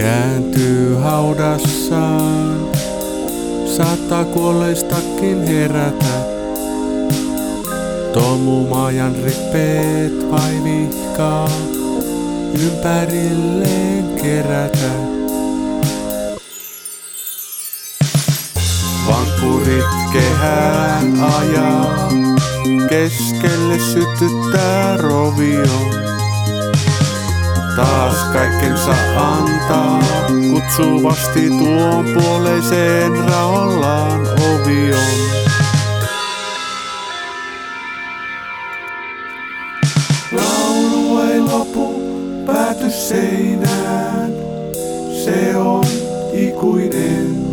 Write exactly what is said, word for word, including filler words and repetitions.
kääntyy haudassaan, saattaa kuolleistakin herätä. Tomumaajan rippeet vaivihkaa, ympärilleen kerätä. Vankkurit kehään ajaa, keskelle sytyttää rovio. Taas kaikkensa antaa, kutsuvasti tuon puoleiseen raollaan ovion. Laulu ei lopu, pääty seinään, se on ikuinen.